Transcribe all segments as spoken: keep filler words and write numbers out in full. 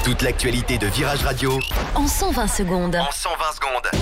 Toute l'actualité de Virage Radio en cent vingt secondes. En cent vingt secondes.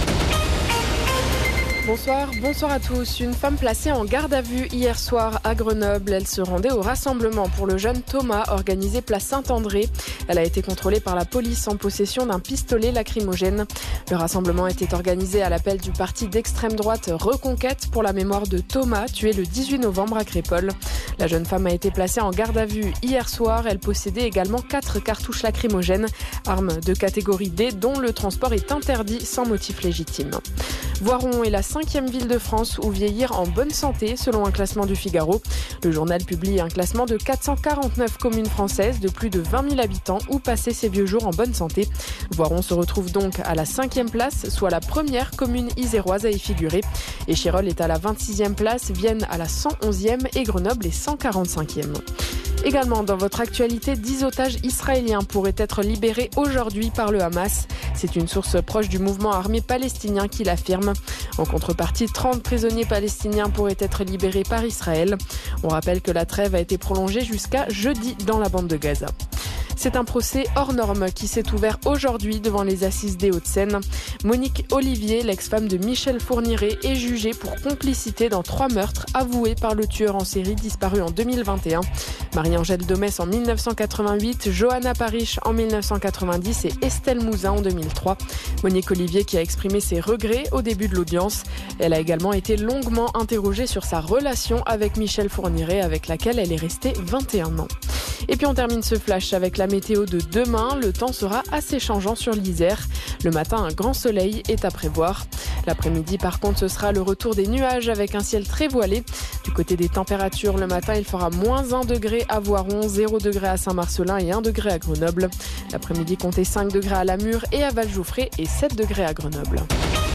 Bonsoir, bonsoir à tous. Une femme placée en garde à vue hier soir à Grenoble. Elle se rendait au rassemblement pour le jeune Thomas organisé place Saint-André. Elle a été contrôlée par la police en possession d'un pistolet lacrymogène. Le rassemblement était organisé à l'appel du parti d'extrême droite Reconquête pour la mémoire de Thomas, tué le dix-huit novembre à Crépol. La jeune femme a été placée en garde à vue hier soir. Elle possédait également quatre cartouches lacrymogènes, armes de catégorie D dont le transport est interdit sans motif légitime. Voiron est la cinquième ville de France où vieillir en bonne santé selon un classement du Figaro. Le journal publie un classement de quatre cent quarante-neuf communes françaises de plus de vingt mille habitants où passer ses vieux jours en bonne santé. Voiron se retrouve donc à la cinquième place, soit la première commune iséroise à y figurer. Échirolles est à la vingt-sixième place, Vienne à la cent onzième et Grenoble est cent quarante-cinquième. Également dans votre actualité, dix otages israéliens pourraient être libérés aujourd'hui par le Hamas. C'est une source proche du mouvement armé palestinien qui l'affirme. En contrepartie, trente prisonniers palestiniens pourraient être libérés par Israël. On rappelle que la trêve a été prolongée jusqu'à jeudi dans la bande de Gaza. C'est un procès hors norme qui s'est ouvert aujourd'hui devant les assises des Hauts-de-Seine. Monique Olivier, l'ex-femme de Michel Fourniret, est jugée pour complicité dans trois meurtres avoués par le tueur en série disparu en deux mille vingt et un. Marie-Angèle Domès en mille neuf cent quatre-vingt-huit, Johanna Parish en mille neuf cent quatre-vingt-dix et Estelle Mouzin en deux mille trois. Monique Olivier qui a exprimé ses regrets au début de l'audience. Elle a également été longuement interrogée sur sa relation avec Michel Fourniret avec laquelle elle est restée vingt et un ans. Et puis on termine ce flash avec la météo de demain. Le temps sera assez changeant sur l'Isère. Le matin, un grand soleil est à prévoir. L'après-midi, par contre, ce sera le retour des nuages avec un ciel très voilé. Du côté des températures, le matin, il fera moins un degré à Voiron, zéro degré à Saint-Marcellin et un degré à Grenoble. L'après-midi, comptez cinq degrés à Lamure et à Vallejouffré et sept degrés à Grenoble.